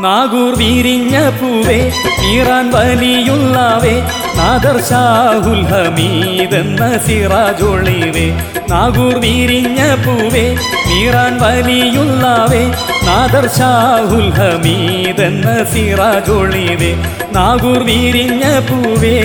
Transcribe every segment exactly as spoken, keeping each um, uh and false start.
നാഗൂർ വീരിഞ്ഞ പൂവേ മീറാൻ വലിയുള്ളവേ നാദർ ഷാഹുൽ ഹമീദ് എന്ന സിറാജൊളിവേ. നാഗൂർ വീരിഞ്ഞ പൂവേ മീറാൻ വലിയുള്ളവേ നാദർ ഷാഹുൽ ഹമീദ് എന്ന സിറാജൊളിവേ. നാഗൂർ വീരിഞ്ഞ പൂവേ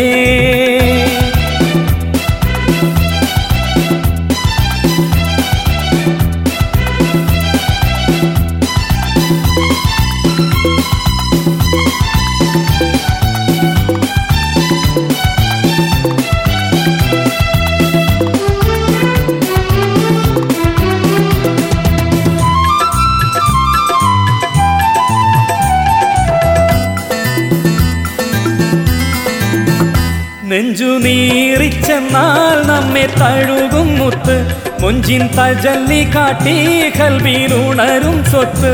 നെഞ്ചു നീറിച്ചെന്നാൽ നമ്മെ തഴുകും മുത്ത് മൊഞ്ചിൻ തജല്ലി കാട്ടി കൽവിലുണരും സ്വത്ത്.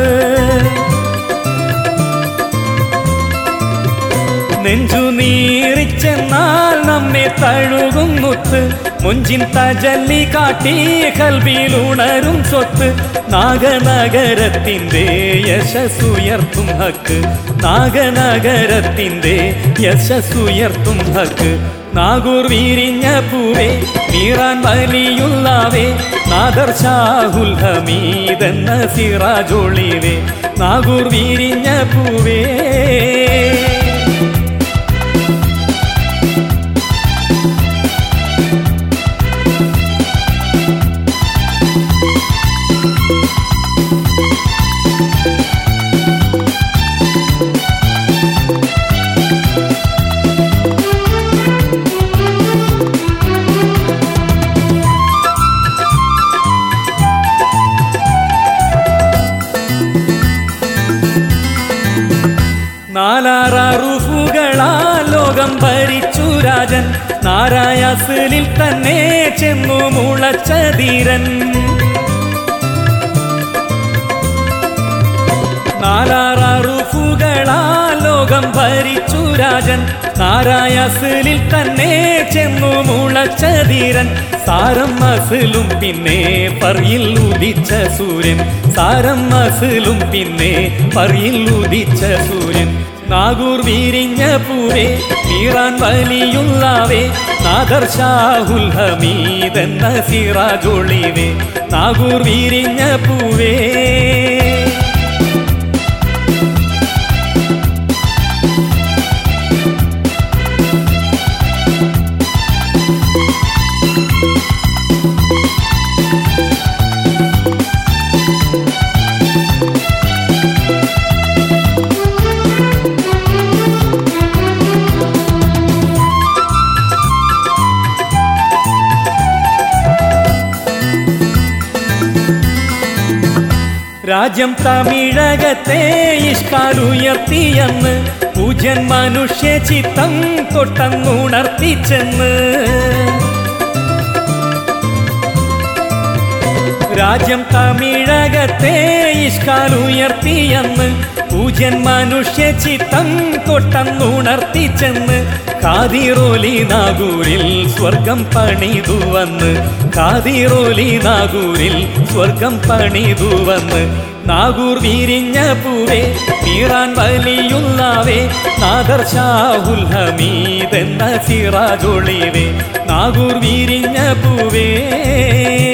നെഞ്ചു നീറിച്ചെന്നാൽ നമ്മെ തഴുകും മുത്ത് മൊഞ്ചിൻ തജല്ലി കാട്ടി കൽവിലുണരും സ്വത്ത്. നാഗനഗരത്തിൻ്റെ യശസ്സുയർത്തും ഹക്ക് നാഗനഗരത്തിൻ്റെ യശസ്സുയർത്തും ഹക്ക്. നാഗൂർ വീരിഞ്ഞ പൂവേ മീറാൻ വലിയുള്ളവേ നാദർ ഷാഹുൽ ഹമീദ് എന്ന സിറാജൊളിവേ. നാഗൂർ വീരിഞ്ഞ പൂവേ നാലാറുഫുകളാ ലോകം ഭരിച്ചു രാജൻ നാരായസിലിൽ തന്നെ ചെന്നു മുളച്ചതീരൻ. നാലാറുഫുകളാ ലോകം ഭരിച്ചു രാജൻ നാരായസിലിൽ തന്നെ ചെന്നു മുളച്ചതീരൻ. സാരം മസിലും പിന്നെ പറയിൽ ഉദിച്ച സൂര്യൻ സാരം മസിലും പിന്നെ പറയിൽ ഉദിച്ച സൂര്യൻ. നാഗൂർ വീരിഞ്ഞ പൂവേ മീറാൻ വലിയുള്ളവേ നാദർ ഷാഹുൽ ഹമീദ് എന്ന സിറാജൊളിവേ. നാഗൂർ വീരിഞ്ഞ പൂവേ രാജ്യം തമിഴകത്തെ ഇഷ്കാലുയർത്തിയെന്ന് പൂജൻ മനുഷ്യ ചിത്തം തൊട്ടങ്ങുണർത്തിച്ചെന്ന്. രാജ്യം തമിഴകത്തെ ഇഷ്കാലുയർത്തിയെന്ന് പൂജൻ മനുഷ്യ ചിത്തം തൊട്ടങ്ങുണർത്തിച്ചെന്ന്. ഖാദിറോലി നാഗൂരിൽ സ്വർഗം പണിതുവന്ന് ഖാദിറോലി നാഗൂരിൽ സ്വർഗം പണിതുവന്ന്. നാഗൂർ വീരിഞ്ഞ പൂവേ മീറാൻ വലിയുള്ളവേ നാദർ ഷാഹുൽ ഹമീദ് എന്ന സിറാജൊളിവേ. നാഗൂർ വീരിഞ്ഞ പൂവേ